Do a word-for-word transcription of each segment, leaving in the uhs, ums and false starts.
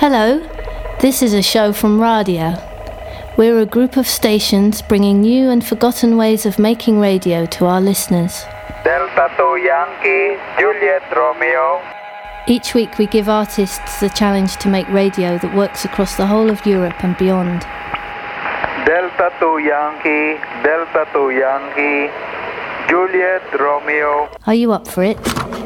Hello, this is a show from Radio. We're a group of stations bringing new and forgotten ways of making radio to our listeners. Delta two Yankee, Juliet Romeo. Each week we give artists the challenge to make radio that works across the whole of Europe and beyond. Delta two Yankee, Delta two Yankee, Juliet Romeo. Are you up for it?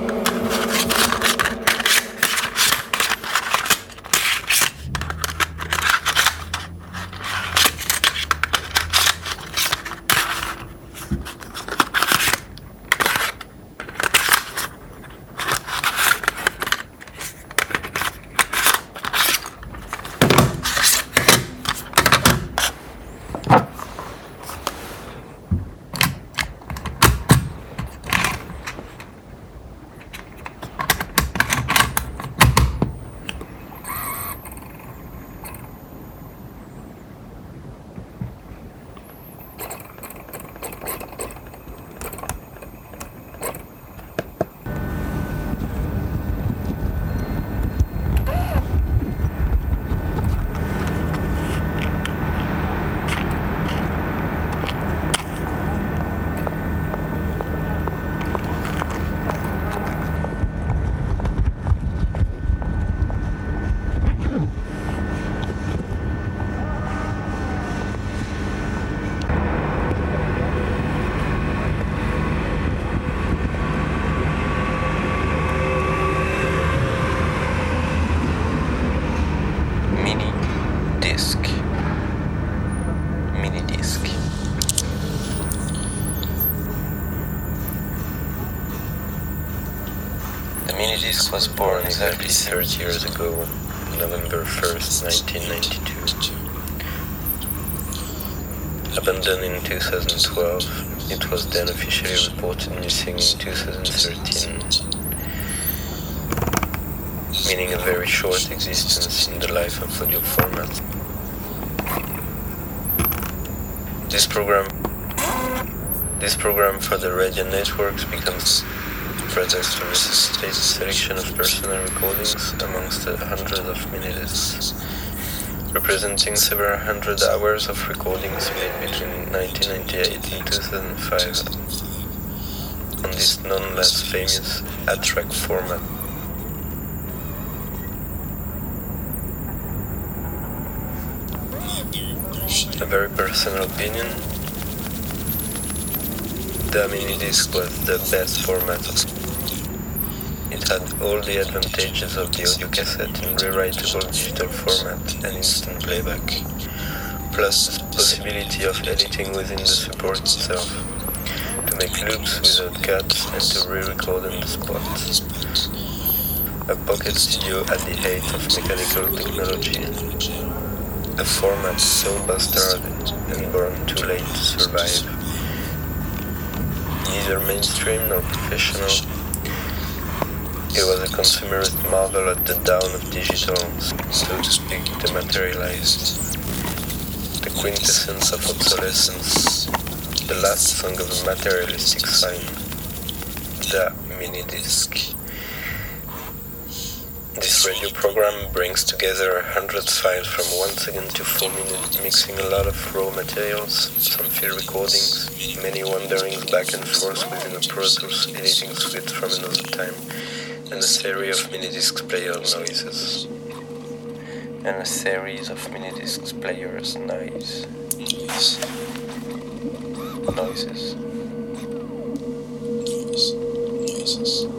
Minidisc was born exactly thirty years ago, November first, nineteen ninety-two. Abandoned in two thousand twelve, it was then officially reported missing in two thousand thirteen, meaning a very short existence in the life of audio format. This program, this program for the radio networks becomes pretext to resuscitate a selection of personal recordings amongst a hundred of minidiscs, representing several hundred hours of recordings made between nineteen ninety-eight and two thousand five on this none less famous A-track format. A very personal opinion, the minidisc was the best format. It had all the advantages of the audio cassette in rewritable digital format and instant playback, plus the possibility of editing within the support itself, to make loops without cuts and to re-record on the spot. A pocket studio at the height of mechanical technology, a format so bastarded and born too late to survive. Neither mainstream nor professional, it was a consumerist marvel at the dawn of digital, so to speak, dematerialized. The quintessence of obsolescence, the last song of a materialistic sign, the minidisc. This radio program brings together a hundred files from one second to four minutes, mixing a lot of raw materials, some field recordings, many wanderings back and forth within a Pro Tools editing suite from another time, and a series of minidisc player noises. And a series of minidisc players noise. Noises. Noises.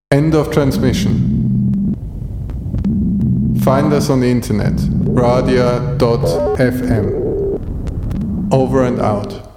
End of transmission. Find us on the internet, radia dot f m. Over and out.